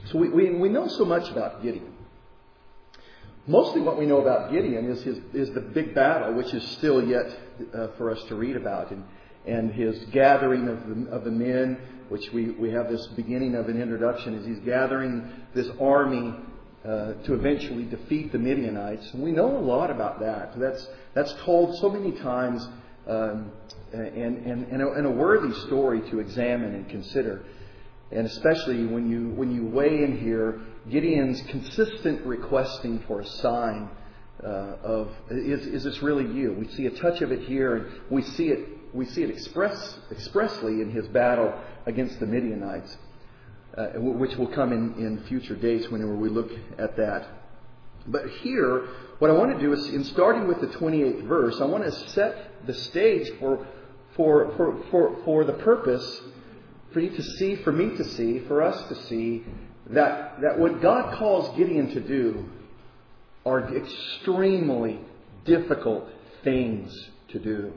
So we know so much about Gideon. Mostly what we know about Gideon is the big battle, which is still yet for us to read about, and his gathering of the men, which we have this beginning of an introduction, as he's gathering this army to eventually defeat the Midianites. And we know a lot about that. That's told so many times, and a worthy story to examine and consider. And especially when you weigh in here Gideon's consistent requesting for a sign of is this really you? We see a touch of it here, and we see it expressly in his battle against the Midianites, which will come in future days whenever we look at that. But here, what I want to do is, in starting with the 28th verse, I want to set the stage for the purpose for you to see, for me to see, for us to see that what God calls Gideon to do are extremely difficult things to do.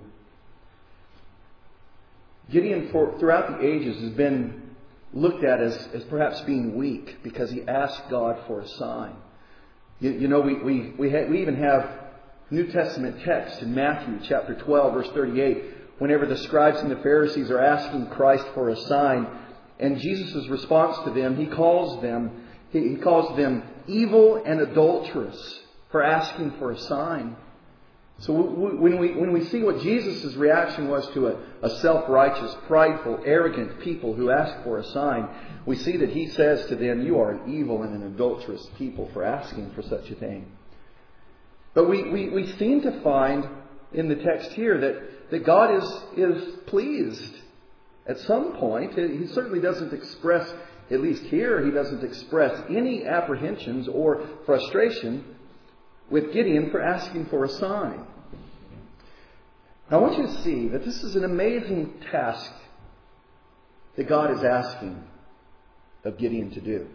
Gideon, throughout the ages, has been looked at as perhaps being weak because he asked God for a sign. We even have New Testament text in Matthew chapter 12, verse 38, whenever the scribes and the Pharisees are asking Christ for a sign, and Jesus' response to them, he calls them evil and adulterous for asking for a sign. So when we see what Jesus' reaction was to a self-righteous, prideful, arrogant people who ask for a sign, we see that he says to them, you are an evil and an adulterous people for asking for such a thing. But we seem to find in the text here that God is pleased at some point. He certainly doesn't express, at least here, he doesn't express any apprehensions or frustration with Gideon for asking for a sign. Now, I want you to see that this is an amazing task that God is asking of Gideon to do.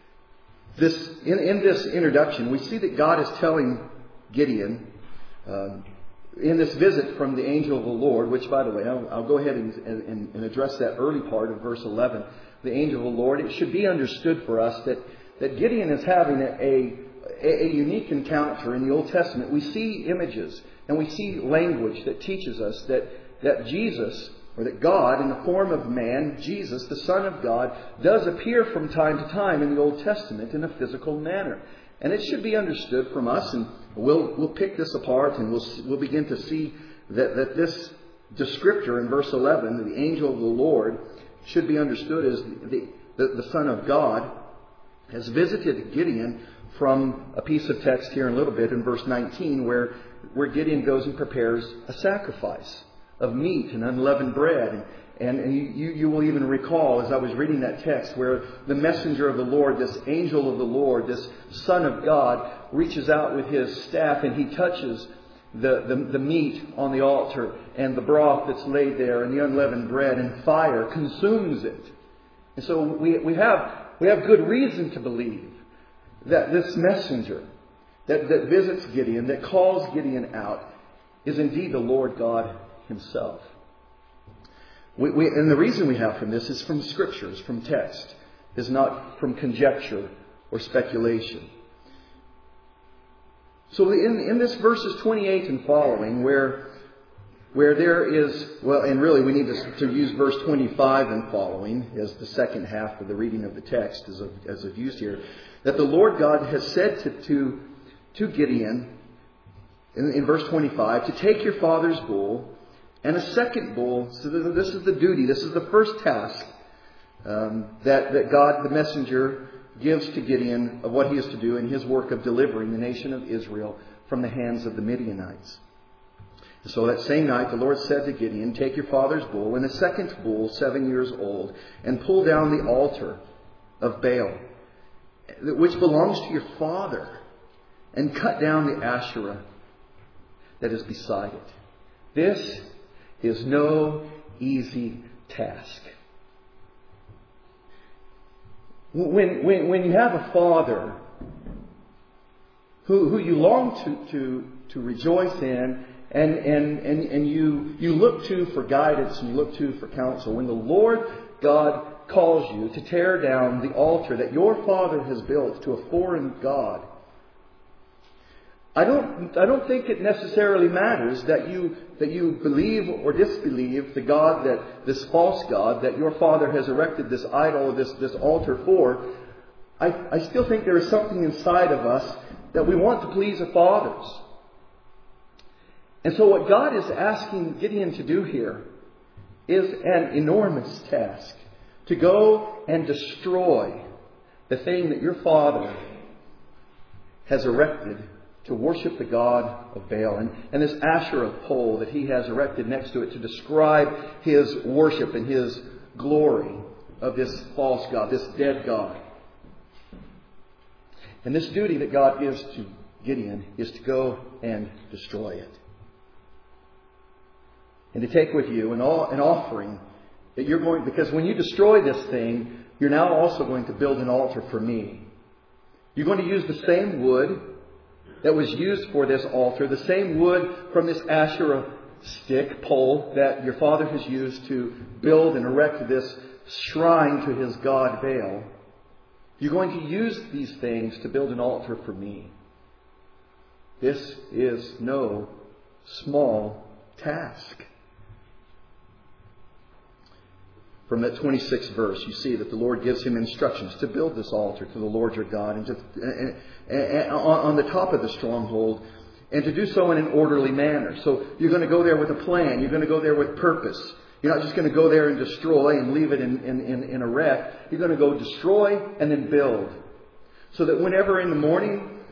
In this introduction, we see that God is telling Gideon, in this visit from the angel of the Lord, which, by the way, I'll go ahead and address that early part of verse 11, the angel of the Lord. It should be understood for us that Gideon is having a unique encounter in the Old Testament. We see images and we see language that teaches us that Jesus, or that God in the form of man, Jesus, the Son of God, does appear from time to time in the Old Testament in a physical manner. And it should be understood from us, and we'll pick this apart, and we'll begin to see that this descriptor in verse 11, the angel of the Lord, should be understood as the Son of God has visited Gideon from a piece of text here in a little bit in verse 19, where Gideon goes and prepares a sacrifice of meat and unleavened bread. And you will even recall, as I was reading that text, where the messenger of the Lord, this angel of the Lord, this Son of God, reaches out with his staff and he touches the meat on the altar and the broth that's laid there and the unleavened bread, and fire consumes it. And so we have good reason to believe that this messenger that visits Gideon, that calls Gideon out, is indeed the Lord God himself. And the reason we have from this is from Scriptures, from text, is not from conjecture or speculation. So in this verses 28 and following, where there is, well, and really we need to use verse 25 and following as the second half of the reading of the text, as I've used here, that the Lord God has said to Gideon in verse 25, to take your father's bull and a second bull. So this is the duty. This is the first task that God, the messenger, gives to Gideon of what he is to do in his work of delivering the nation of Israel from the hands of the Midianites. So that same night the Lord said to Gideon, take your father's bull and a second bull 7 years old, and pull down the altar of Baal, which belongs to your father, and cut down the Asherah that is beside it. This is no easy task. When you have a father who you long to rejoice in, and you look to for guidance and you look to for counsel, when the Lord God calls you to tear down the altar that your father has built to a foreign god, I don't think it necessarily matters that you believe or disbelieve the God, that this false God that your father has erected this idol, this altar for. I still think there is something inside of us that we want to please the fathers. And so what God is asking Gideon to do here is an enormous task. To go and destroy the thing that your father has erected to worship the god of Baal. And this Asherah pole that he has erected next to it to describe his worship and his glory of this false god, this dead god. And this duty that God gives to Gideon is to go and destroy it. And to take with you an offering that you're going, because when you destroy this thing, you're now also going to build an altar for me. You're going to use the same wood that was used for this altar, the same wood from this Asherah stick pole that your father has used to build and erect this shrine to his god Baal. You're going to use these things to build an altar for me. This is no small task. From that 26th verse, you see that the Lord gives him instructions to build this altar to the Lord your God and on the top of the stronghold, and to do so in an orderly manner. So you're going to go there with a plan. You're going to go there with purpose. You're not just going to go there and destroy and leave it in a wreck. You're going to go destroy and then build. So that whenever in the morning,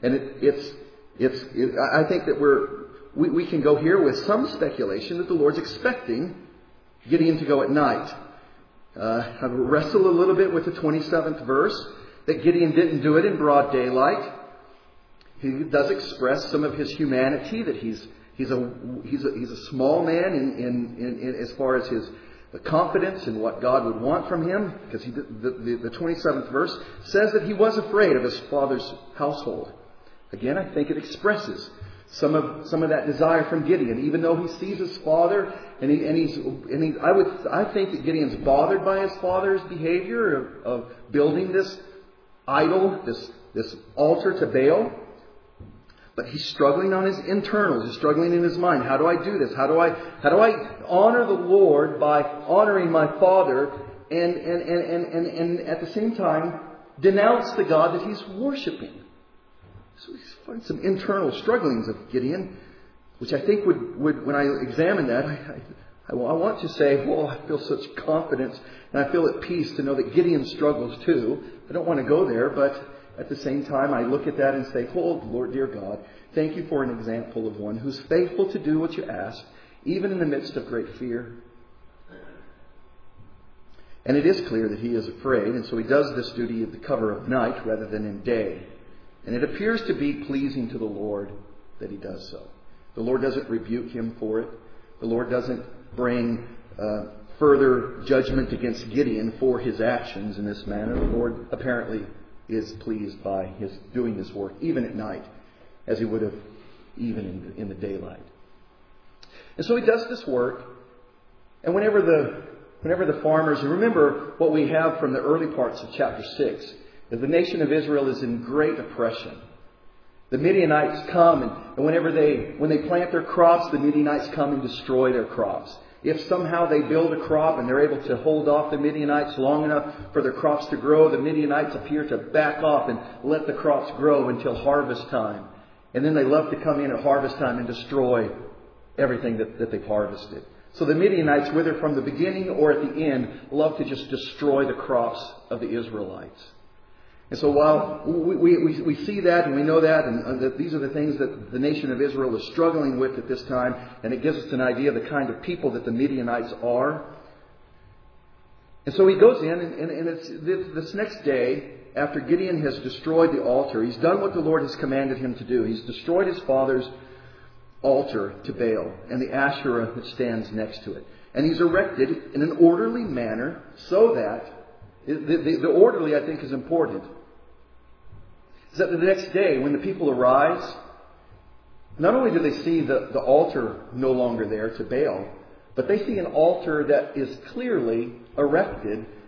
I think that we can go here with some speculation that the Lord's expecting Gideon to go at night. I wrestle a little bit with the 27th verse, that Gideon didn't do it in broad daylight. He does express some of his humanity, that he's a small man in as far as his confidence in what God would want from him, because the 27th verse says that he was afraid of his father's household. Again, I think it expresses some of that desire from Gideon, even though he sees his father, I think that Gideon's bothered by his father's behavior of building this idol, this altar to Baal. But he's struggling on his internals. He's struggling in his mind. How do I do this? How do I honor the Lord by honoring my father and at the same time denounce the God that he's worshiping? So we find some internal strugglings of Gideon, which I think would when I examine that, I want to say, well, I feel such confidence and I feel at peace to know that Gideon struggles too. I don't want to go there, but at the same time, I look at that and say, oh, Lord, dear God, thank you for an example of one who's faithful to do what you ask, even in the midst of great fear. And it is clear that he is afraid, and so he does this duty at the cover of night rather than in day. And it appears to be pleasing to the Lord that he does so. The Lord doesn't rebuke him for it. The Lord doesn't bring further judgment against Gideon for his actions in this manner. The Lord apparently is pleased by his doing this work, even at night, as he would have even in the daylight. And so he does this work, and whenever the farmers, and remember what we have from the early parts of chapter 6, that the nation of Israel is in great oppression. The Midianites come, and when they plant their crops, the Midianites come and destroy their crops. If somehow they build a crop and they're able to hold off the Midianites long enough for their crops to grow, the Midianites appear to back off and let the crops grow until harvest time. And then they love to come in at harvest time and destroy everything that they've harvested. So the Midianites, whether from the beginning or at the end, love to just destroy the crops of the Israelites. And so while we see that and we know that, and that these are the things that the nation of Israel is struggling with at this time, and it gives us an idea of the kind of people that the Midianites are. And so he goes in, and it's this next day, after Gideon has destroyed the altar, he's done what the Lord has commanded him to do. He's destroyed his father's altar to Baal and the Asherah that stands next to it. And he's erected in an orderly manner so that, the orderly I think is important, is that the next day when the people arise, not only do they see the altar no longer there to Baal, but they see an altar that is clearly erected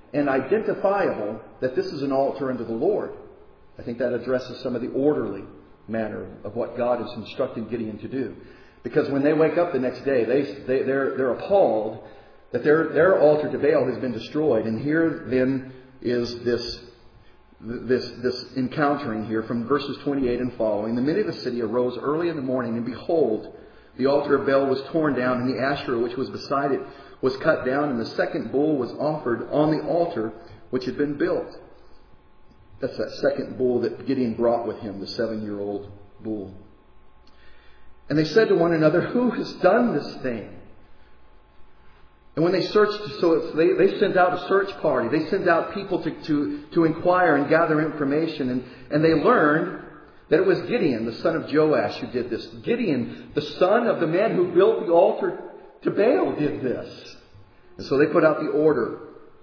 and identifiable that this is an altar unto the Lord. I think that addresses some of the orderly manner of what God has instructed Gideon to do. Because when they wake up the next day, they're appalled that their altar to Baal has been destroyed. And here then is this encountering here from verses 28 and following. The men of the city arose early in the morning, and behold, the altar of Baal was torn down, and the Asherah which was beside it was cut down, and the second bull was offered on the altar which had been built. That's that second bull that Gideon brought with him, the 7-year-old bull. And they said to one another, who has done this thing? And when they searched, they sent out a search party. They sent out people to inquire and gather information. And they learned that it was Gideon, the son of Joash, who did this. Gideon, the son of the man who built the altar to Baal, did this. And so they put out the order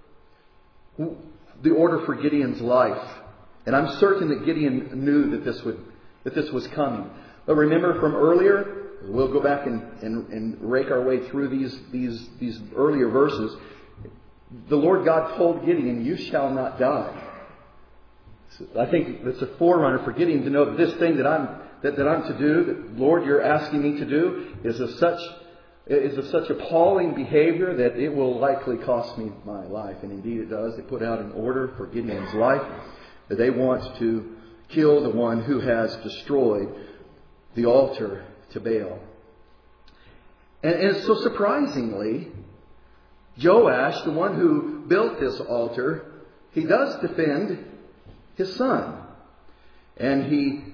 for Gideon's life. And I'm certain that Gideon knew that this was coming. But remember from earlier, we'll go back and rake our way through these earlier verses. The Lord God told Gideon, you shall not die. So I think it's a forerunner for Gideon to know that this thing that I'm to do, that Lord, you're asking me to do, is of such appalling behavior that it will likely cost me my life. And indeed it does. They put out an order for Gideon's life, that they want to kill the one who has destroyed the altar to Baal. And so surprisingly, Joash, the one who built this altar, he does defend his son. And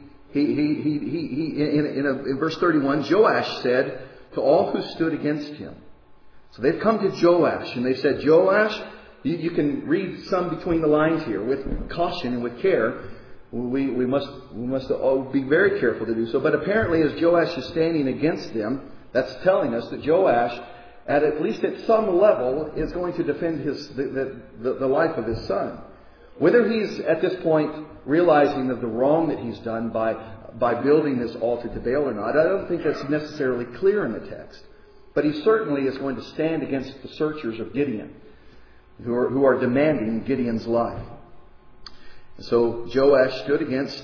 in verse 31, Joash said to all who stood against him. So they've come to Joash and they said, Joash, you can read some between the lines here with caution and with care. We must be very careful to do so. But apparently as Joash is standing against them, that's telling us that Joash, at least at some level, is going to defend the life of his son. Whether he's at this point realizing of the wrong that he's done by building this altar to Baal or not, I don't think that's necessarily clear in the text. But he certainly is going to stand against the searchers of Gideon, who are demanding Gideon's life. So Joash stood against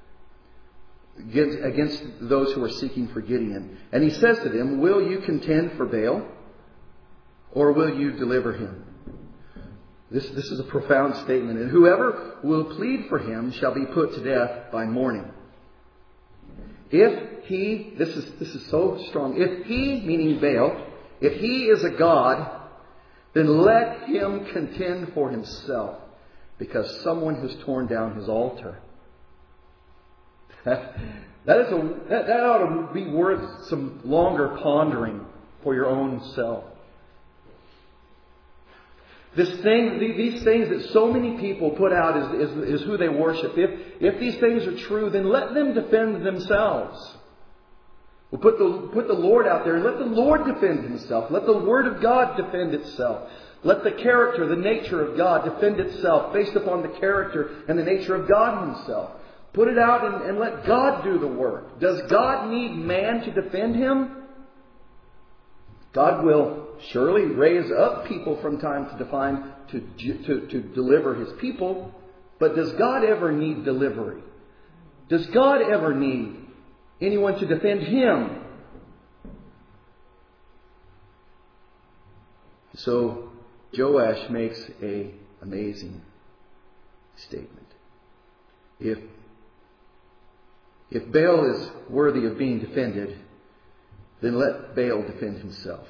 those who are seeking for Gideon. And he says to them, will you contend for Baal, or will you deliver him? This is a profound statement. And whoever will plead for him shall be put to death by morning. If he, this is so strong, if he, meaning Baal, if he is a god, then let him contend for himself, because someone has torn down his altar. That ought to be worth some longer pondering for your own self. These things that so many people put out is who they worship. If these things are true, then let them defend themselves. We'll put the Lord out there and let the Lord defend Himself. Let the Word of God defend itself. Let the character, the nature of God defend itself based upon the character and the nature of God Himself. Put it out and let God do the work. Does God need man to defend Him? God will surely raise up people from time to deliver His people. But does God ever need delivery? Does God ever need anyone to defend Him? So Joash makes an amazing statement. If Baal is worthy of being defended, then let Baal defend himself.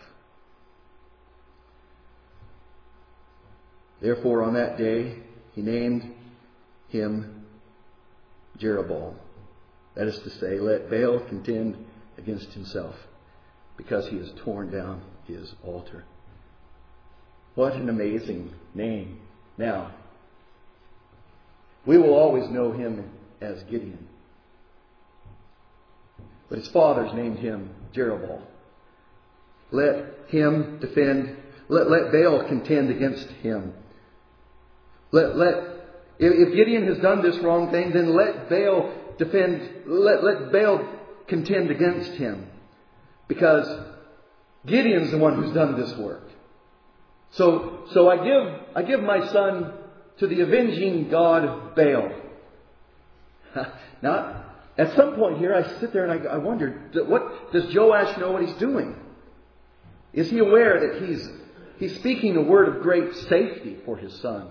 Therefore, on that day, he named him Jerubbaal. That is to say, let Baal contend against himself, because he has torn down his altar. What an amazing name. Now, we will always know him as Gideon. But his fathers named him Jerubbaal. Let him defend, let Baal contend against him. If Gideon has done this wrong thing, then let Baal let Baal contend against him. Because Gideon's the one who's done this work. So I give my son to the avenging god Baal. Now, at some point here, I sit there and I wonder, what does Joash know what he's doing? Is he aware that he's speaking a word of great safety for his son?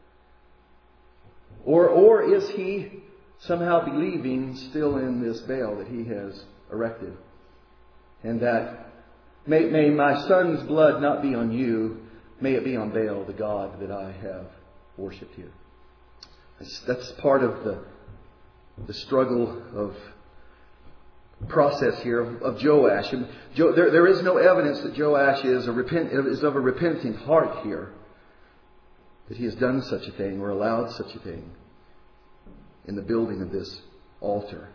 Or is he somehow believing still in this Baal that he has erected? And that may my son's blood not be on you, may it be on Baal, the god that I have worshipped here. That's part of the struggle of process here of Joash. And there is no evidence that Joash is of a repenting heart here, that he has done such a thing or allowed such a thing in the building of this altar.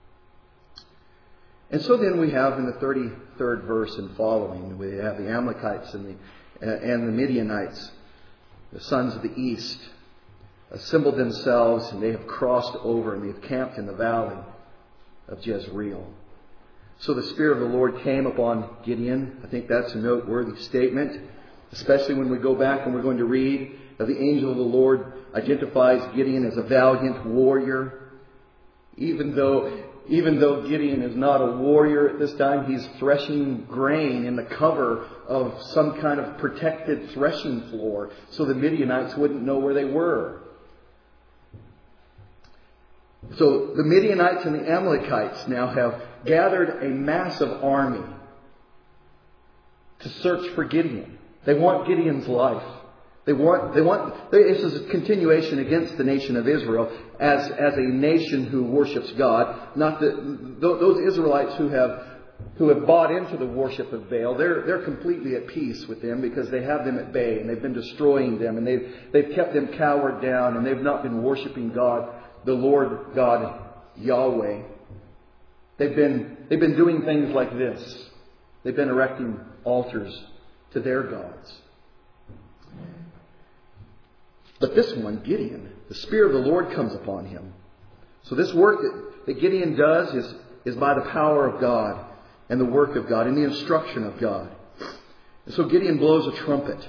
And so then we have in the 33rd verse and following, we have the Amalekites and the Midianites, the sons of the east, assembled themselves, and they have crossed over and they have camped in the valley of Jezreel. So the Spirit of the Lord came upon Gideon. I think that's a noteworthy statement, especially when we go back and we're going to read that the angel of the Lord identifies Gideon as a valiant warrior. Even though Gideon is not a warrior at this time, he's threshing grain in the cover of some kind of protected threshing floor so the Midianites wouldn't know where they were. So the Midianites and the Amalekites now have gathered a massive army to search for Gideon. They want Gideon's life. This is a continuation against the nation of Israel as a nation who worships God. Not that those Israelites who have bought into the worship of Baal, they're completely at peace with them because they have them at bay and they've been destroying them and they've kept them cowered down and they've not been worshiping God, the Lord God Yahweh. They've been doing things like this. They've been erecting altars to their gods. But this one, Gideon, the Spirit of the Lord comes upon him. So this work that Gideon does is by the power of God and the work of God and the instruction of God. And so Gideon blows a trumpet.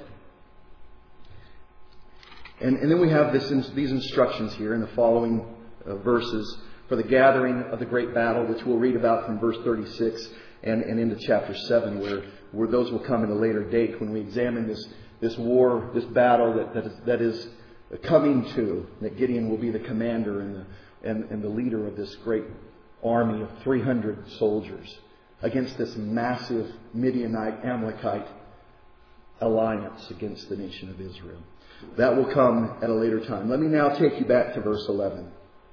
And then we have these instructions here in the following verses for the gathering of the great battle, which we'll read about from verse 36 and into chapter 7, where those will come at a later date when we examine this war, this battle that is coming to, that Gideon will be the commander and the leader of this great army of 300 soldiers against this massive Midianite, Amalekite alliance against the nation of Israel. That will come at a later time. Let me now take you back to verse 11.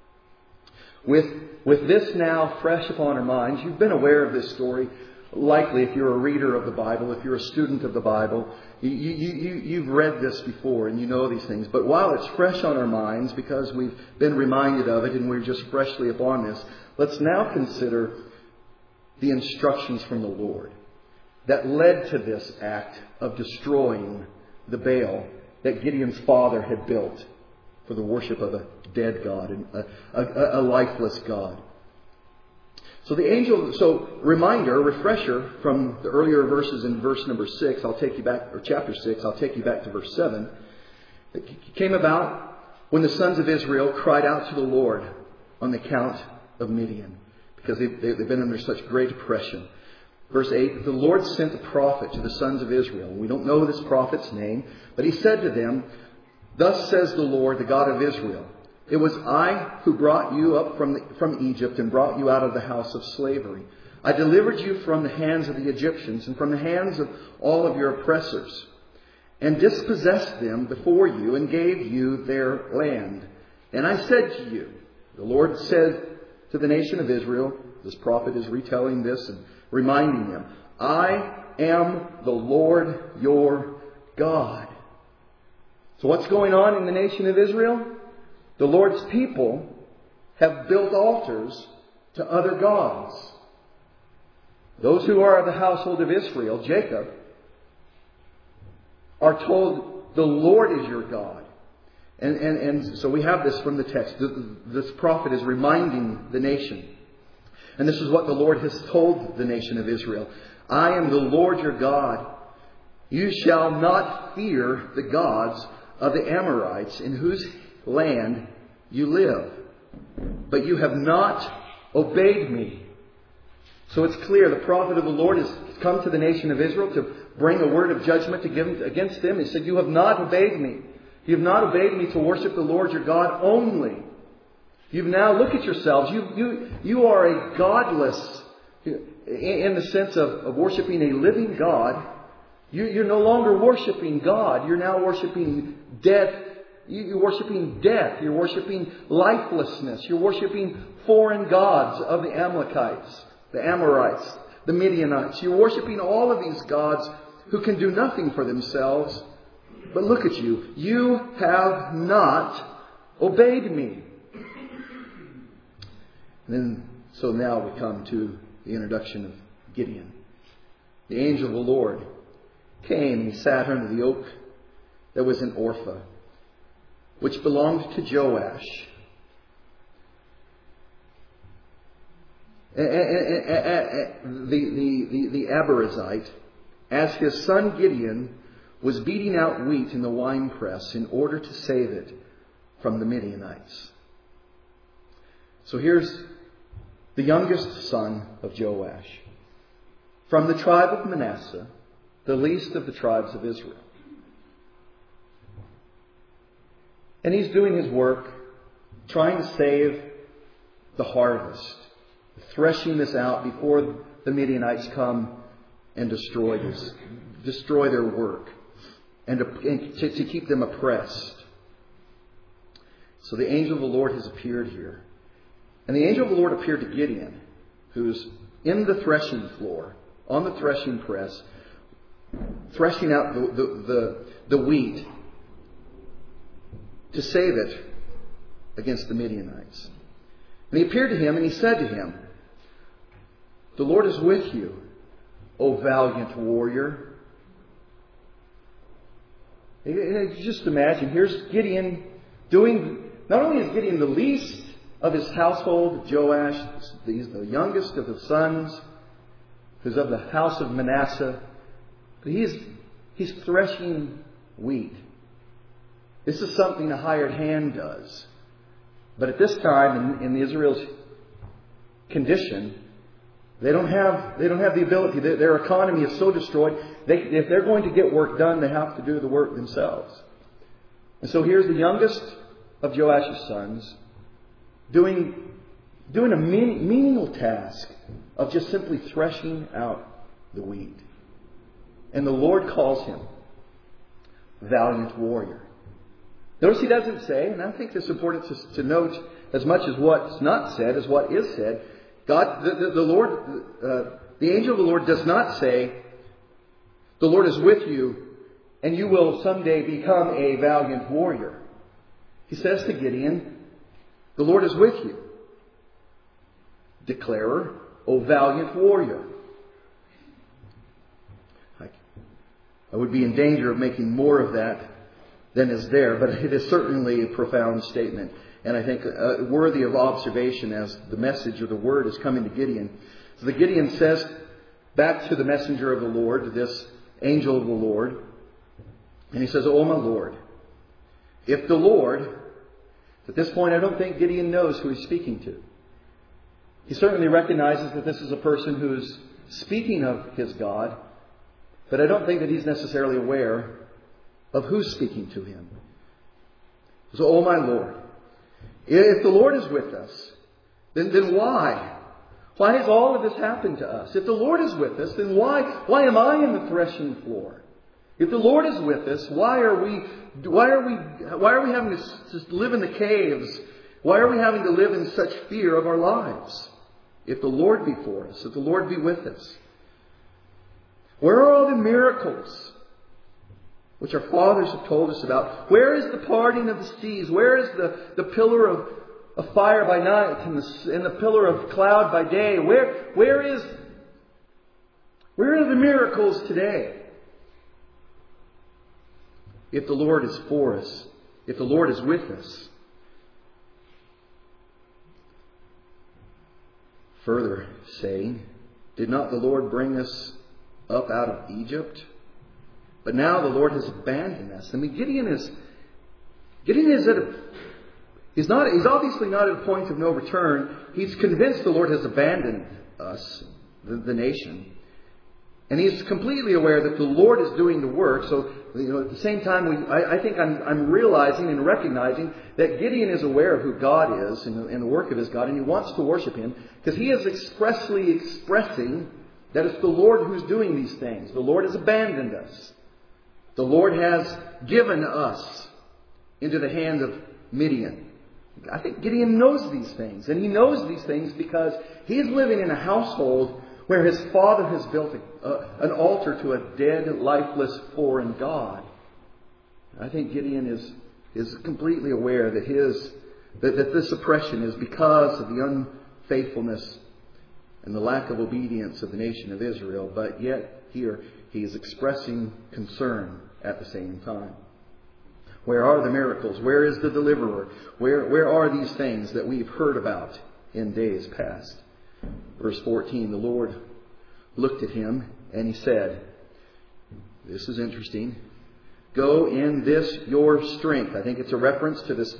With this now fresh upon our minds, you've been aware of this story. Likely, if you're a reader of the Bible, if you're a student of the Bible, you've read this before and you know these things. But while it's fresh on our minds, because we've been reminded of it and we're just freshly upon this, let's now consider the instructions from the Lord that led to this act of destroying the Baal that Gideon's father had built for the worship of a dead God and a lifeless God. So reminder, refresher from the earlier verses in verse number 6, chapter 6, I'll take you back to verse 7. It came about when the sons of Israel cried out to the Lord on the account of Midian, because they've been under such great oppression. Verse 8, the Lord sent a prophet to the sons of Israel. We don't know this prophet's name, but he said to them, "Thus says the Lord, the God of Israel, it was I who brought you up from Egypt and brought you out of the house of slavery. I delivered you from the hands of the Egyptians and from the hands of all of your oppressors, and dispossessed them before you and gave you their land. And I said to you," the Lord said to the nation of Israel, this prophet is retelling this and reminding them, "I am the Lord your God." So what's going on in the nation of Israel? The Lord's people have built altars to other gods. Those who are of the household of Israel, Jacob, are told, "The Lord is your God." And so we have this from the text. This prophet is reminding the nation. And this is what the Lord has told the nation of Israel. "I am the Lord your God, You shall not fear the gods of the Amorites in whose land you live. But you have not obeyed me. So it's clear the prophet of the Lord has come to the nation of Israel to bring a word of judgment against them. He said, you have not obeyed me. You have not obeyed me to worship the Lord your God only. You've now, look at yourselves. You are a godless, in the sense of worshiping a living God. You're no longer worshiping God. You're now worshiping death. You're worshiping death. You're worshiping lifelessness. You're worshiping foreign gods of the Amalekites, the Amorites, the Midianites. You're worshiping all of these gods who can do nothing for themselves. But look at you. You have not obeyed me. So now we come to the introduction of Gideon. The angel of the Lord came and sat under the oak that was in Orpha, which belonged to Joash. The Abiezrite, as his son Gideon was beating out wheat in the winepress in order to save it from the Midianites. So here's the youngest son of Joash, from the tribe of Manasseh, the least of the tribes of Israel. And he's doing his work, trying to save the harvest, threshing this out before the Midianites come and destroy their work, and to keep them oppressed. So the angel of the Lord has appeared here. And the angel of the Lord appeared to Gideon, who's in the threshing floor, on the threshing press, threshing out the wheat to save it against the Midianites. And he appeared to him and he said to him, "The Lord is with you, O valiant warrior." Just imagine, here's Gideon doing, not only is Gideon the least of his household, Joash, he's the youngest of the sons, who's of the house of Manasseh, but he's threshing wheat. This is something a hired hand does. But at this time, in Israel's condition, they don't have the ability. Their economy is so destroyed. If they're going to get work done, they have to do the work themselves. And so here's the youngest of Joash's sons doing a menial task of just simply threshing out the wheat. And the Lord calls him valiant warrior. Notice he doesn't say, and I think it's important to note as much as what's not said as what is said. God, the angel of the Lord does not say, "The Lord is with you, and you will someday become a valiant warrior." He says to Gideon, "The Lord is with you, declarer, O valiant warrior." I would be in danger of making more of that than is there, but it is certainly a profound statement, and I think worthy of observation as the message or the word is coming to Gideon. So the Gideon says back to the messenger of the Lord, this angel of the Lord, and he says, "Oh my Lord, if the Lord," at this point I don't think Gideon knows who he's speaking to. He certainly recognizes that this is a person who's speaking of his God, but I don't think that he's necessarily aware of who's speaking to him. So, "Oh my Lord, if the Lord is with us, then why? Why has all of this happened to us? If the Lord is with us, then why am I in the threshing floor? If the Lord is with us, why are we having to live in the caves? Why are we having to live in such fear of our lives? If the Lord be for us, if the Lord be with us, where are all the miracles which our fathers have told us about? Where is the parting of the seas? Where is the pillar of fire by night and the pillar of cloud by day? Where are the miracles today? If the Lord is for us, if the Lord is with us." Further saying, "Did not the Lord bring us up out of Egypt But now the Lord has abandoned us. I mean, Gideon is he's obviously not at a point of no return. He's convinced the Lord has abandoned us, the nation. And he's completely aware that the Lord is doing the work. So, at the same time, I think I'm realizing and recognizing that Gideon is aware of who God is and the work of his God, and he wants to worship Him because he is expressly expressing that it's the Lord who's doing these things. The Lord has abandoned us. The Lord has given us into the hand of Midian. I think Gideon knows these things, and he knows these things because he's living in a household where his father has built an altar to a dead, lifeless, foreign god. I think Gideon is completely aware that this oppression is because of the unfaithfulness and the lack of obedience of the nation of Israel. But yet here he is expressing concern at the same time. Where are the miracles? Where is the deliverer? Where are these things that we've heard about in days past? Verse 14, the Lord looked at him and He said, this is interesting, go in this your strength. I think it's a reference to this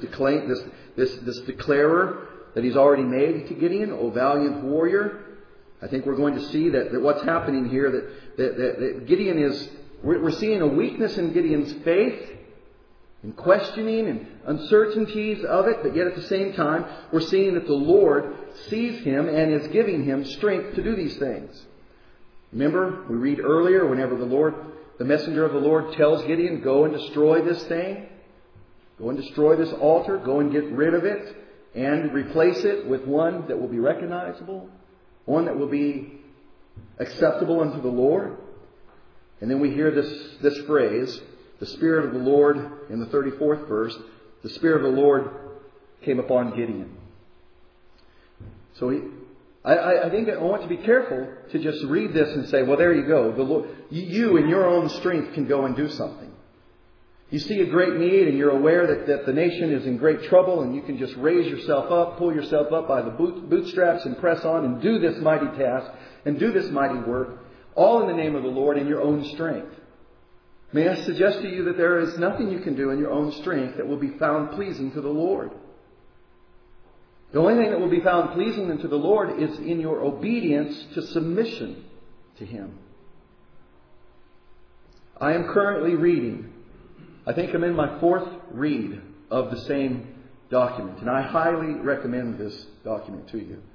declarer that He's already made to Gideon, O valiant warrior. I think we're going to see that what's happening here, that Gideon is, we're seeing a weakness in Gideon's faith, and questioning and uncertainties of it, but yet at the same time, we're seeing that the Lord sees him and is giving him strength to do these things. Remember, we read earlier, whenever the messenger of the Lord tells Gideon, go and destroy this thing, go and destroy this altar, go and get rid of it, and replace it with one that will be recognizable, one that will be acceptable unto the Lord. And then we hear this phrase, the Spirit of the Lord, in the 34th verse, the Spirit of the Lord came upon Gideon. So I think I want to be careful to just read this and say, well, there you go. The Lord, you in your own strength can go and do something. You see a great need and you're aware that the nation is in great trouble, and you can just raise yourself up, pull yourself up by the bootstraps and press on and do this mighty task and do this mighty work, all in the name of the Lord in your own strength. May I suggest to you that there is nothing you can do in your own strength that will be found pleasing to the Lord. The only thing that will be found pleasing unto the Lord is in your obedience to submission to Him. I am currently reading, I think I'm in my 4th read of the same document, and I highly recommend this document to you.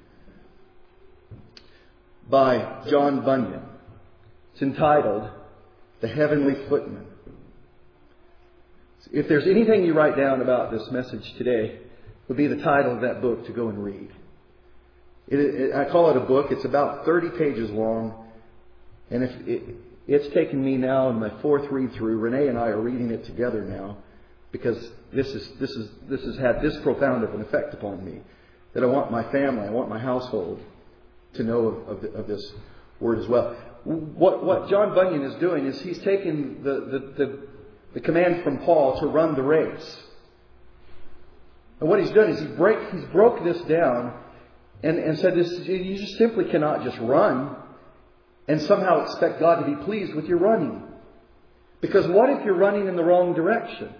By John Bunyan. It's entitled The Heavenly Footman. If there's anything you write down about this message today, it would be the title of that book to go and read. I call it a book. It's about 30 pages long. And it's taken me now in my 4th read through. Renee and I are reading it together now, because this has had this profound of an effect upon me, that I want my family, I want my household to know of this word as well. What John Bunyan is doing is he's taking the command from Paul to run the race. And what he's done is he's broke this down and said this: you just simply cannot just run and somehow expect God to be pleased with your running. Because what if you're running in the wrong direction?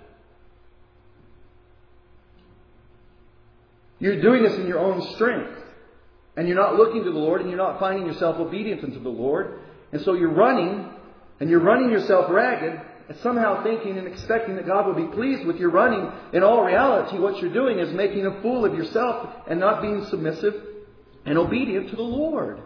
You're doing this in your own strength, and you're not looking to the Lord, and you're not finding yourself obedient unto the Lord. And so you're running, and you're running yourself ragged, and somehow thinking and expecting that God will be pleased with your running. In all reality, what you're doing is making a fool of yourself and not being submissive and obedient to the Lord.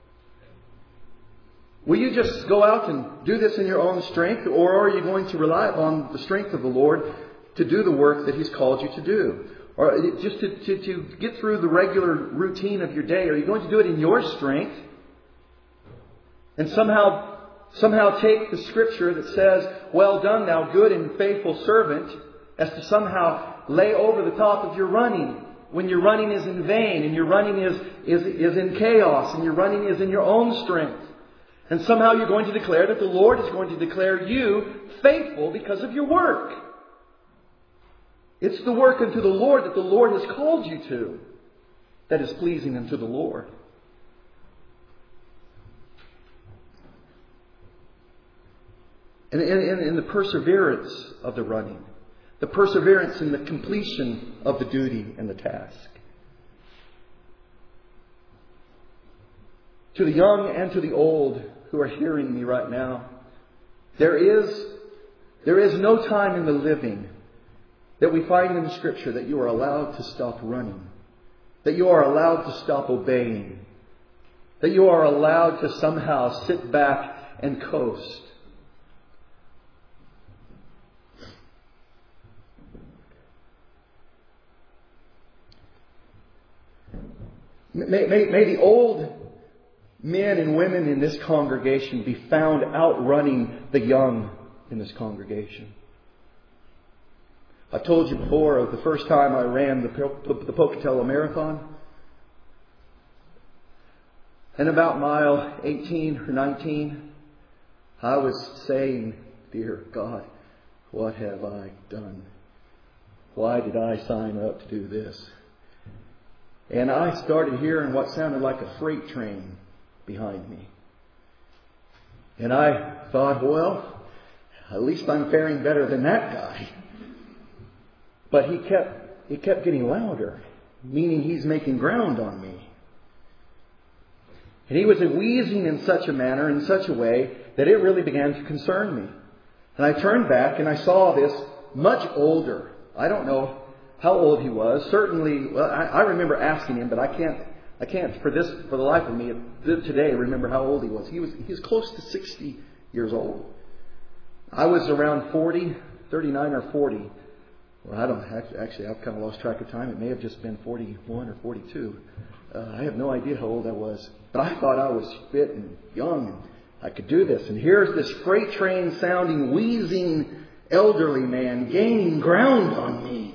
Will you just go out and do this in your own strength, or are you going to rely upon the strength of the Lord to do the work that He's called you to do? Or just to get through the regular routine of your day? Are you going to do it in your strength and somehow take the scripture that says, well done, thou good and faithful servant, as to somehow lay over the top of your running, when your running is in vain, and your running is in chaos, and your running is in your own strength? And somehow you're going to declare that the Lord is going to declare you faithful because of your work. It's the work unto the Lord that the Lord has called you to that is pleasing unto the Lord. And in the perseverance of the running. The perseverance in the completion of the duty and the task. To the young and to the old who are hearing me right now, there is no time in the living that we find in Scripture that you are allowed to stop running, that you are allowed to stop obeying, that you are allowed to somehow sit back and coast. May the old men and women in this congregation be found outrunning the young in this congregation. I've told you before of the first time I ran the Pocatello Marathon. And about mile 18 or 19, I was saying, "Dear God, what have I done? Why did I sign up to do this?" And I started hearing what sounded like a freight train behind me. And I thought, well, at least I'm faring better than that guy. But it kept getting louder, meaning he's making ground on me. And he was wheezing in such a manner, in such a way, that it really began to concern me. And I turned back and I saw this much older. I don't know how old he was. Certainly, well, I remember asking him, but I can't for the life of me today remember how old he was. He was close to 60 years old. I was around 40, 39 or 40. Well, I don't actually. I've kind of lost track of time. It may have just been 41 or 42. I have no idea how old I was, but I thought I was fit and young and I could do this. And here's this freight train sounding, wheezing elderly man gaining ground on me.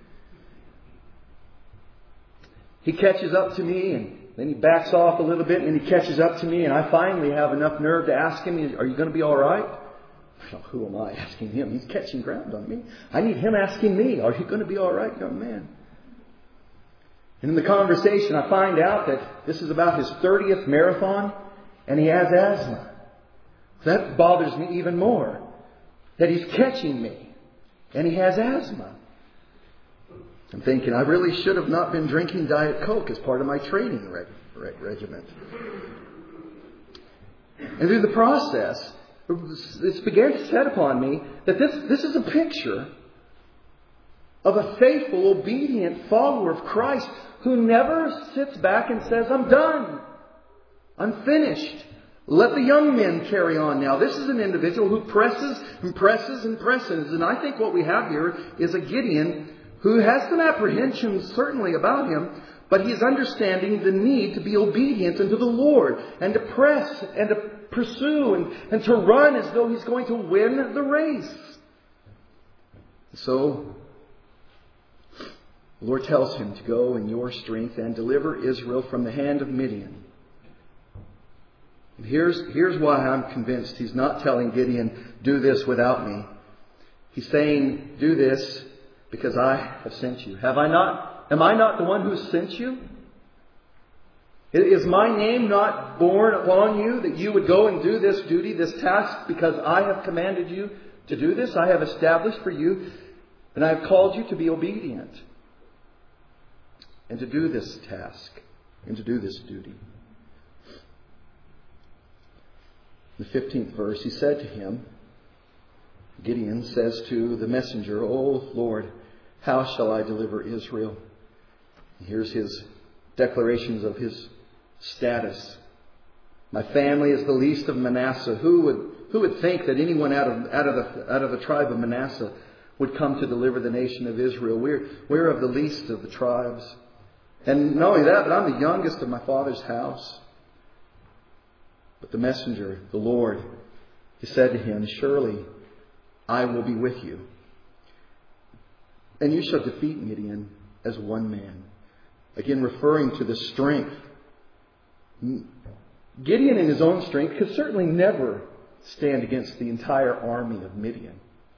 He catches up to me and then he backs off a little bit and then he catches up to me and I finally have enough nerve to ask him, "Are you going to be all right?" Well, who am I asking him? He's catching ground on me. I need him asking me, "Are you going to be all right, young man?" And in the conversation I find out that this is about his 30th marathon and he has asthma. That bothers me even more. That he's catching me and he has asthma. I'm thinking I really should have not been drinking Diet Coke as part of my training regiment. And through the process, it began to set upon me that this is a picture of a faithful, obedient follower of Christ who never sits back and says, "I'm done. I'm finished. Let the young men carry on now." This is an individual who presses and presses and presses. And I think what we have here is a Gideon who has some apprehensions certainly about him, but he is understanding the need to be obedient unto the Lord and to press and to pursue and to run as though he's going to win the race. So the Lord tells him to go in your strength and deliver Israel from the hand of Midian. And here's why I'm convinced he's not telling Gideon, "Do this without me." He's saying, "Do this because I have sent you." Am I not the one who sent you? Is my name not borne upon you that you would go and do this duty, this task, because I have commanded you to do this? I have established for you, and I have called you to be obedient and to do this task and to do this duty. The 15th verse, he said to him, Gideon says to the messenger, "O Lord, how shall I deliver Israel?" And here's his declarations of his status. "My family is the least of Manasseh." Who would think that anyone out of the tribe of Manasseh would come to deliver the nation of Israel? We're of the least of the tribes. And not only that, but I'm the youngest of my father's house. But the messenger, the Lord, he said to him, "Surely I will be with you, and you shall defeat Midian as one man." Again, referring to the strength. Gideon in his own strength could certainly never stand against the entire army of Midian.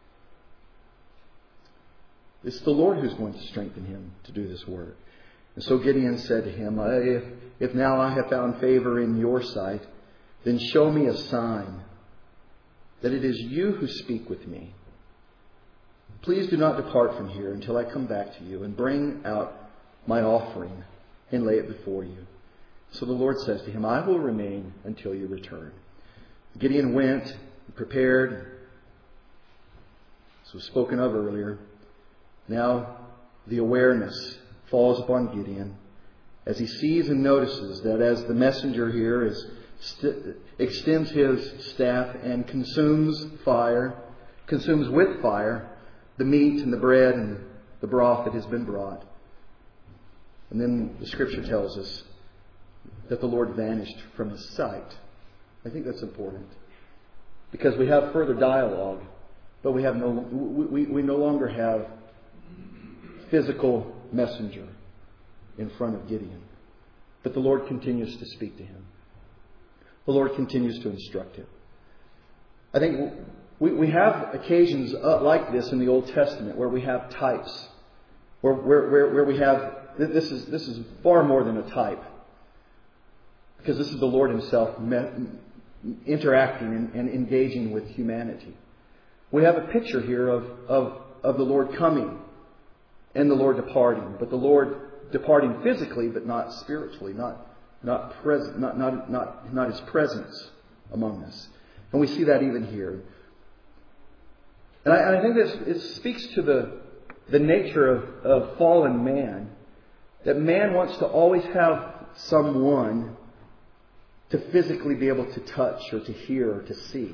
It's the Lord who's going to strengthen him to do this work. And so Gideon said to him, if now I have found favor in your sight, then show me a sign that it is you who speak with me. Please do not depart from here until I come back to you and bring out my offering and lay it before you." So the Lord says to him, "I will remain until you return." Gideon went, prepared. This was spoken of earlier. Now the awareness falls upon Gideon as he sees and notices that as the messenger here extends his staff and consumes with fire the meat and the bread and the broth that has been brought. And then the Scripture tells us that the Lord vanished from his sight. I think that's important, because we have further dialogue, but we no longer have physical messenger in front of Gideon. But the Lord continues to speak to him. The Lord continues to instruct him. I think we have occasions like this in the Old Testament where we have types, where we have this is far more than a type, because this is the Lord Himself interacting and engaging with humanity. We have a picture here of the Lord coming and the Lord departing, but the Lord departing physically, but not spiritually, not His presence among us. And we see that even here. And I think it speaks to the nature of fallen man, that man wants to always have someone to physically be able to touch or to hear or to see.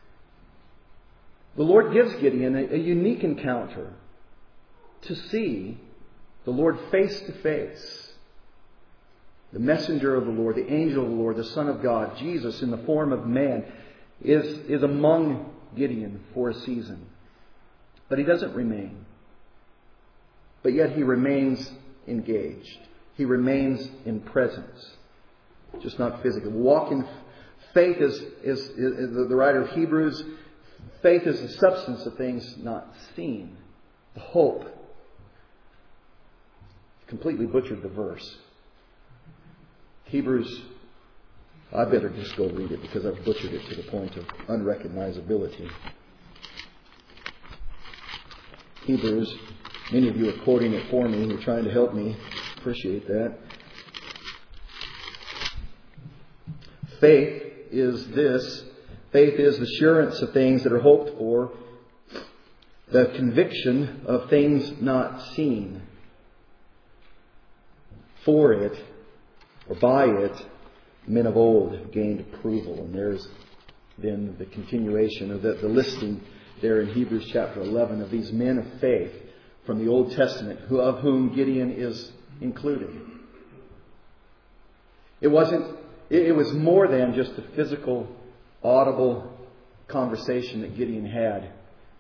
The Lord gives Gideon a unique encounter to see the Lord face to face. The messenger of the Lord, the angel of the Lord, the Son of God, Jesus in the form of man, is among Gideon for a season. But he doesn't remain. But yet he remains engaged. He remains in presence. Just not physically. Walk in faith is the writer of Hebrews. Faith is the substance of things not seen. The hope. Completely butchered the verse. Hebrews, I better just go read it because I've butchered it to the point of unrecognizability. Hebrews, many of you are quoting it for me. You're trying to help me. Appreciate that. Faith is this. Faith is the assurance of things that are hoped for, the conviction of things not seen. For it, or by it, men of old gained approval. And there's then the continuation of the listing there in Hebrews chapter 11 of these men of faith from the Old Testament, of whom Gideon is included. It was more than just a physical, audible conversation that Gideon had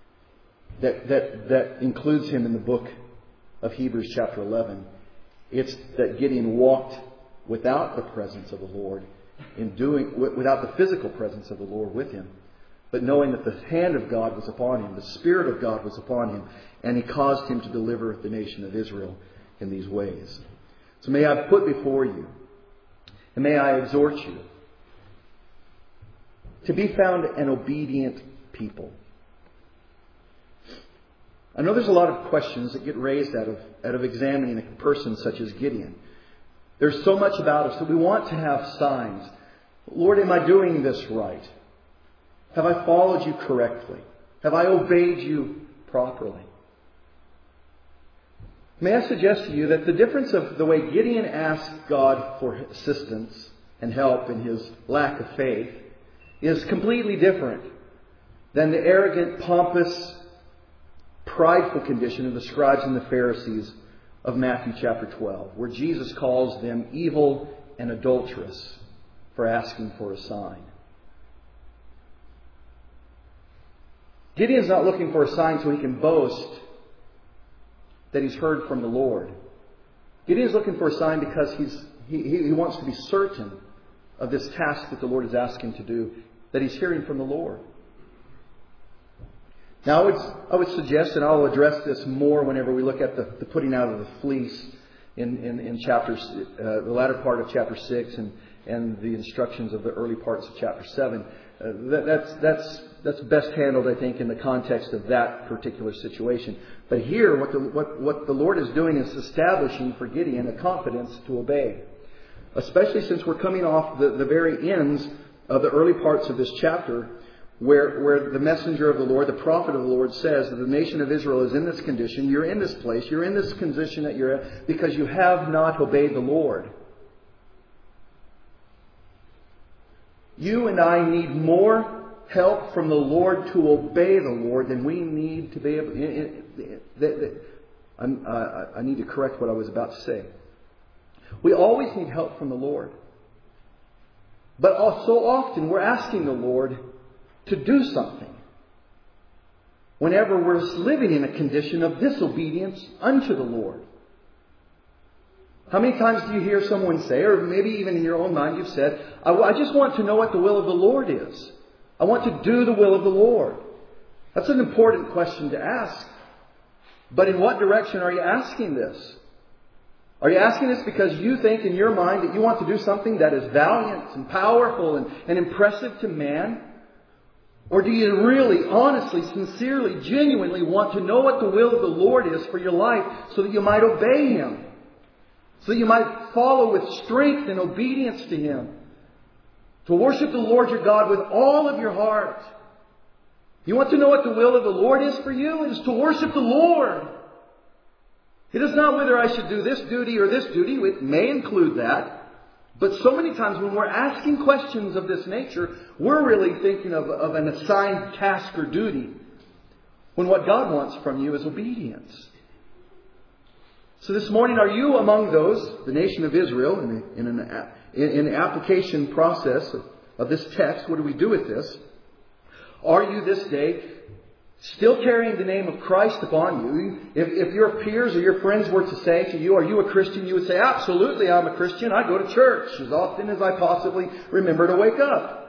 that includes him in the book of Hebrews chapter 11. It's that Gideon walked without the presence of the Lord, without the physical presence of the Lord with him, but knowing that the hand of God was upon him, the Spirit of God was upon him, and He caused him to deliver the nation of Israel in these ways. So may I put before you, and may I exhort you, to be found an obedient people. I know there's a lot of questions that get raised out of examining a person such as Gideon. There's so much about us that we want to have signs. Lord, am I doing this right? Have I followed you correctly? Have I obeyed you properly? May I suggest to you that the difference of the way Gideon asked God for assistance and help in his lack of faith is completely different than the arrogant, pompous, prideful condition of the scribes and the Pharisees of Matthew chapter 12, where Jesus calls them evil and adulterous for asking for a sign. Gideon's not looking for a sign so he can boast that he's heard from the Lord. Gideon's looking for a sign because he wants to be certain of this task that the Lord is asking him to do, that he's hearing from the Lord. Now I would suggest, and I'll address this more whenever we look at the putting out of the fleece in chapters, the latter part of chapter 6 and the instructions of the early parts of chapter 7. That's that's best handled, I think, in the context of that particular situation. But here, what the Lord is doing is establishing for Gideon a confidence to obey. Especially since we're coming off the very ends of the early parts of this chapter, where the messenger of the Lord, the prophet of the Lord, says that the nation of Israel is in this condition. You're in this place. You're in this condition that you're in because you have not obeyed the Lord. You and I need more help from the Lord to obey the Lord than we need to be able. I need to correct what I was about to say. We always need help from the Lord. But so often we're asking the Lord to do something whenever we're living in a condition of disobedience unto the Lord. How many times do you hear someone say, or maybe even in your own mind you've said, I just want to know what the will of the Lord is. I want to do the will of the Lord. That's an important question to ask. But in what direction are you asking this? Are you asking this because you think in your mind that you want to do something that is valiant and powerful and impressive to man? Or do you really, honestly, sincerely, genuinely want to know what the will of the Lord is for your life so that you might obey Him? So that you might follow with strength and obedience to Him? To worship the Lord your God with all of your heart. You want to know what the will of the Lord is for you? It is to worship the Lord. It is not whether I should do this duty or this duty. It may include that. But so many times when we're asking questions of this nature, we're really thinking of an assigned task or duty. When what God wants from you is obedience. So this morning, are you among those, the nation of Israel, in the application process of this text? What do we do with this? Are you this day still carrying the name of Christ upon you? If your peers or your friends were to say to you, are you a Christian? You would say, absolutely, I'm a Christian. I go to church as often as I possibly remember to wake up.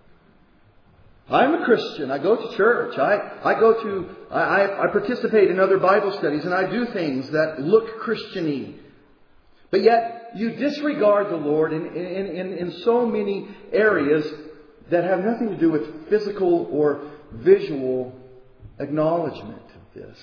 I'm a Christian. I go to church. I participate in other Bible studies and I do things that look Christian-y. But yet you disregard the Lord in so many areas that have nothing to do with physical or visual acknowledgement of this.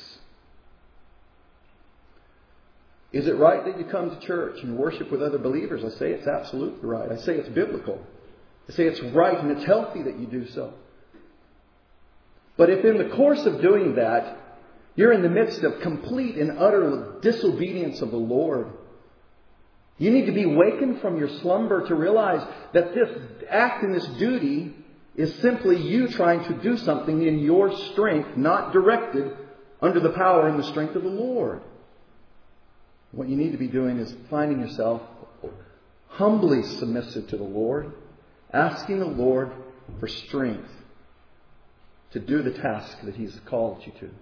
Is it right that you come to church and worship with other believers? I say it's absolutely right. I say it's biblical. I say it's right and it's healthy that you do so. But if in the course of doing that, you're in the midst of complete and utter disobedience of the Lord, you need to be wakened from your slumber to realize that this act and this duty is simply you trying to do something in your strength, not directed under the power and the strength of the Lord. What you need to be doing is finding yourself humbly submissive to the Lord, asking the Lord for strength to do the task that He's called you to.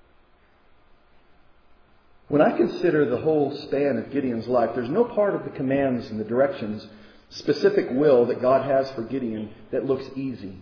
When I consider the whole span of Gideon's life, there's no part of the commands and the directions, specific will that God has for Gideon that looks easy.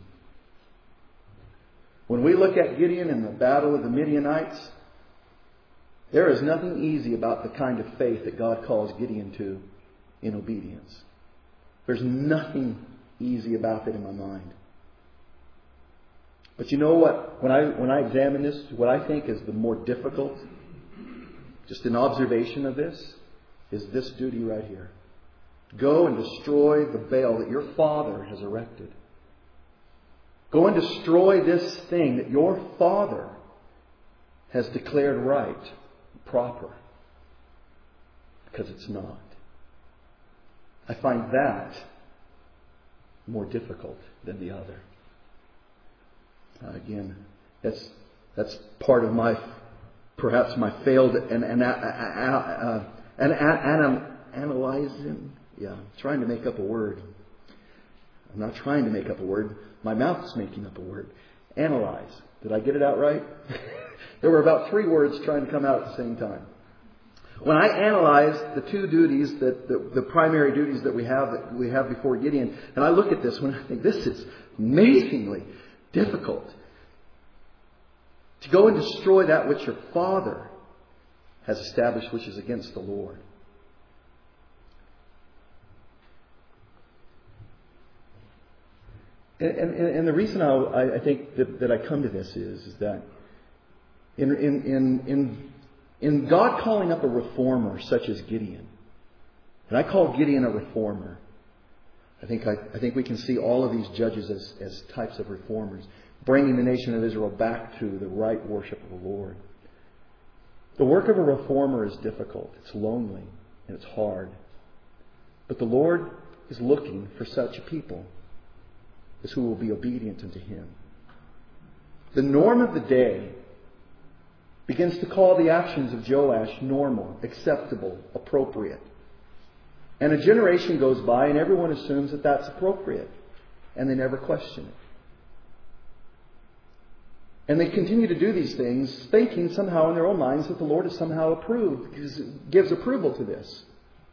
When we look at Gideon in the battle of the Midianites, there is nothing easy about the kind of faith that God calls Gideon to in obedience. There's nothing easy about that in my mind. But you know what? When I examine this, what I think is the more difficult, just an observation of this, is this duty right here. Go and destroy the Baal that your father has erected. Go and destroy this thing that your father has declared right, proper. Because it's not. I find that more difficult than the other. Again, that's part of my, perhaps my failed analyzing. Yeah, trying to make up a word. I'm not trying to make up a word. My mouth is making up a word. Analyze. Did I get it out right? There were about 3 words trying to come out at the same time. When I analyze the 2 duties, the primary duties that we have before Gideon, and I look at this one, I think this is amazingly difficult. To go and destroy that which your father has established, which is against the Lord. And the reason I think that I come to this is that in God calling up a reformer such as Gideon, and I call Gideon a reformer. I think we can see all of these judges as types of reformers, bringing the nation of Israel back to the right worship of the Lord. The work of a reformer is difficult. It's lonely and it's hard. But the Lord is looking for such a people as who will be obedient unto Him. The norm of the day begins to call the actions of Joash normal, acceptable, appropriate. And a generation goes by and everyone assumes that that's appropriate. And they never question it. And they continue to do these things, thinking somehow in their own minds that the Lord is somehow approved, gives approval to this.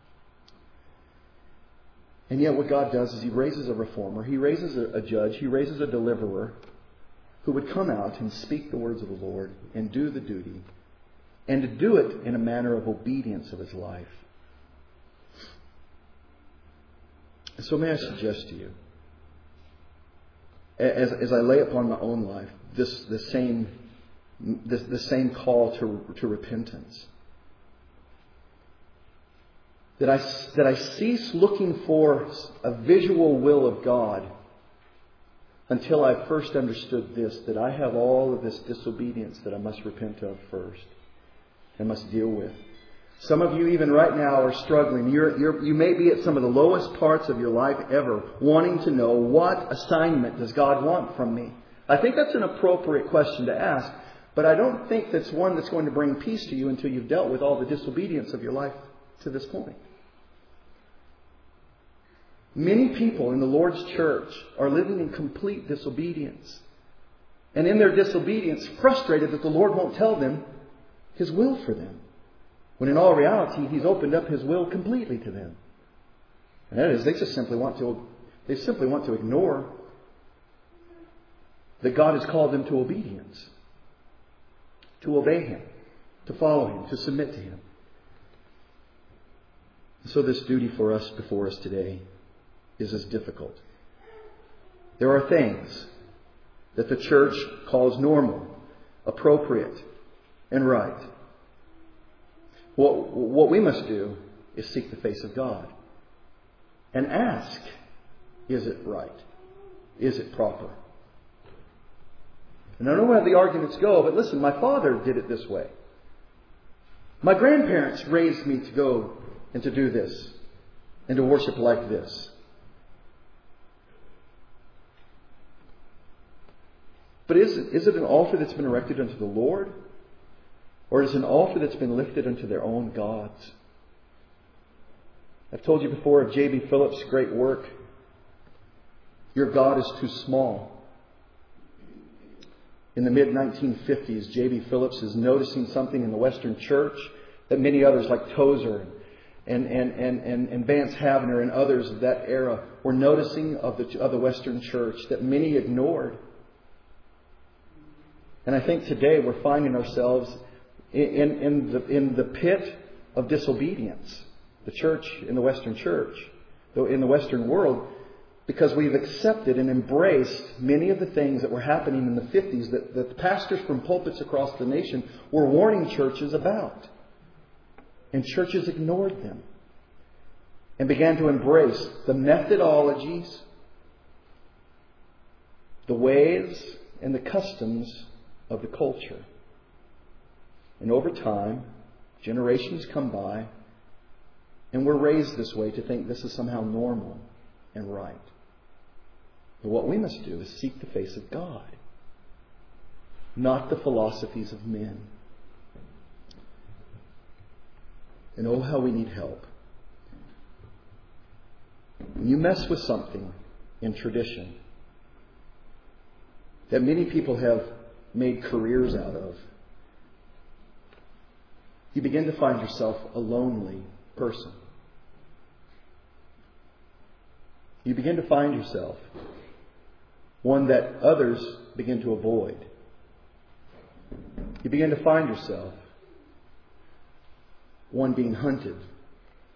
And yet what God does is He raises a reformer, He raises a judge, He raises a deliverer who would come out and speak the words of the Lord and do the duty, and to do it in a manner of obedience of his life. So may I suggest to you, as I lay upon my own life, the same call to repentance, that I cease looking for a visual will of God until I first understood this, that I have all of this disobedience that I must repent of first and must deal with. Some of you even right now are struggling. You may be at some of the lowest parts of your life ever, wanting to know, what assignment does God want from me? I think that's an appropriate question to ask, but I don't think that's one that's going to bring peace to you until you've dealt with all the disobedience of your life to this point. Many people in the Lord's church are living in complete disobedience. And in their disobedience, frustrated that the Lord won't tell them His will for them. When in all reality, He's opened up His will completely to them. And that is, they simply want to ignore that God has called them to obedience, to obey Him, to follow Him, to submit to Him. So this duty for us before us today is as difficult. There are things that the church calls normal, appropriate, and right. What we must do is seek the face of God and ask, is it right? Is it proper? And I don't know how the arguments go, but listen, my father did it this way. My grandparents raised me to go and to do this and to worship like this. But is it an altar that's been erected unto the Lord? Or is it an altar that's been lifted unto their own gods? I've told you before of J.B. Phillips' great work, Your God is Too Small. In the mid-1950s, J.B. Phillips is noticing something in the Western church that many others like Tozer and Vance Havner and others of that era were noticing of the Western church that many ignored. And I think today we're finding ourselves in the pit of disobedience. The church in the Western church, in the Western world, because we've accepted and embraced many of the things that were happening in the 50s that the pastors from pulpits across the nation were warning churches about. And churches ignored them and began to embrace the methodologies, the ways, and the customs of the culture. And over time, generations come by, and we're raised this way to think this is somehow normal and right. But what we must do is seek the face of God, not the philosophies of men. And oh, how we need help. When you mess with something in tradition that many people have made careers out of, you begin to find yourself a lonely person. You begin to find yourself one that others begin to avoid. You begin to find yourself one being hunted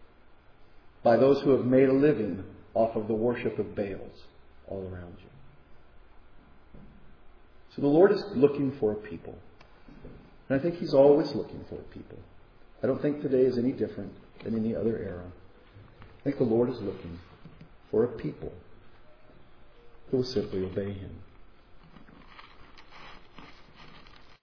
by those who have made a living off of the worship of Baals all around you. So the Lord is looking for a people. And I think He's always looking for a people. I don't think today is any different than any other era. I think the Lord is looking for a people who will simply obey Him.